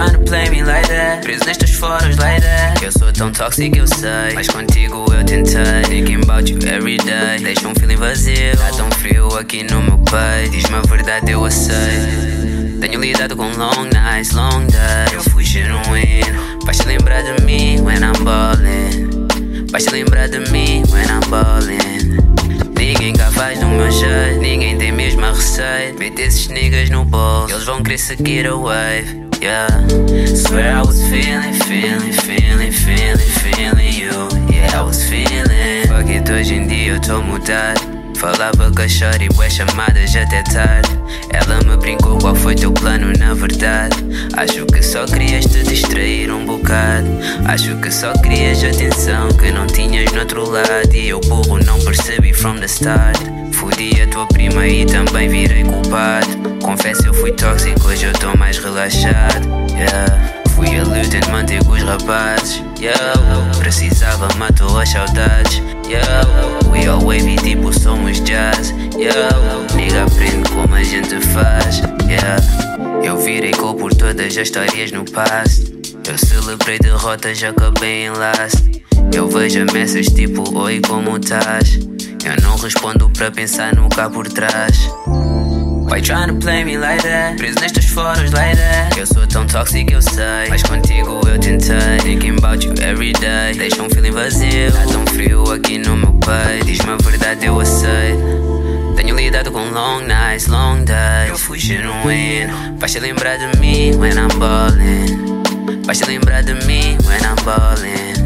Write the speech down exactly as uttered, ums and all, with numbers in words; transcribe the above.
trying to play me like that. Preso nestas foros like that. Eu sou tão tóxico, eu sei, mas contigo eu tentei. Thinking about you every day. Deixa um feeling vazio. Tá tão frio aqui no meu peito. Diz-me a verdade, eu aceito. Tenho lidado com long nights, long days. Eu fui genuíno. Vais-te lembrar de mim when I'm ballin'. Vais-te lembrar de mim when I'm ballin'. Ninguém cá faz do meu jeito. Ninguém tem mesmo a receita. Mete esses niggas no bolso. Eles vão querer seguir a wave. Yeah. Swear I was feeling, feeling, feeling, feeling, feeling you. Yeah, I was feeling. Fuck it, hoje em dia eu tô mudado. Falava com a shorty, bué chamadas até tarde. Ela me brincou, qual foi teu plano na verdade? Acho que só querias te distrair um bocado. Acho que só querias atenção que não tinhas no outro lado. E eu burro não percebi from the start. Fudi a tua prima e também virei culpado. Confesso eu fui tóxico, hoje eu tô mais relaxado. Yeah. Fui a luta de manter com os rapazes. Yo, precisava, matou as saudades. Yo, we all wavy tipo somos jazz. Yo, nigga aprende como a gente faz. Yeah. Eu virei cor por todas as histórias no past. Eu celebrei derrotas, acabei em last. Eu vejo ameaças tipo oi, como estás? Eu não respondo pra pensar no cá por trás. Why trying to play me like that? Preso nestes foros like that. Eu sou tão tóxico, eu sei, mas contigo eu tentei. Thinking about you every day. Deixa um feeling vazio. Tá tão frio aqui no meu peito. Diz-me a verdade, eu aceito. Tenho lidado com long nights, long days. Eu fui genuíno. Vais-te lembrar de mim when I'm ballin'. Vais-te lembrar de mim when I'm ballin'.